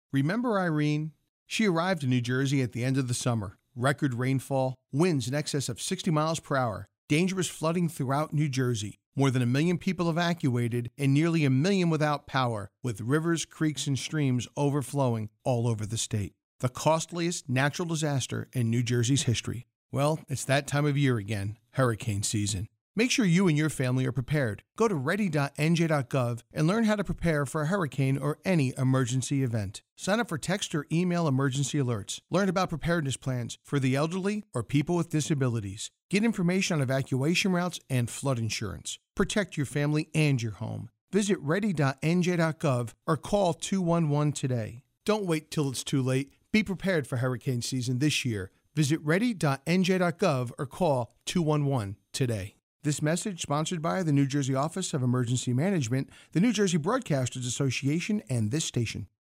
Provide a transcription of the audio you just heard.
Remember Irene? She arrived in New Jersey at the end of the summer. Record rainfall, winds in excess of 60 miles per hour, dangerous flooding throughout New Jersey, more than 1 million people evacuated, and nearly 1 million without power, with rivers, creeks, and streams overflowing all over the state. The costliest natural disaster in New Jersey's history. Well, it's that time of year again, hurricane season. Make sure you and your family are prepared. Go to ready.nj.gov and learn how to prepare for a hurricane or any emergency event. Sign up for text or email emergency alerts. Learn about preparedness plans for the elderly or people with disabilities. Get information on evacuation routes and flood insurance. Protect your family and your home. Visit ready.nj.gov or call 211 today. Don't wait till it's too late. Be prepared for hurricane season this year. Visit ready.nj.gov or call 211 today. This message sponsored by the New Jersey Office of Emergency Management, the New Jersey Broadcasters Association, and this station.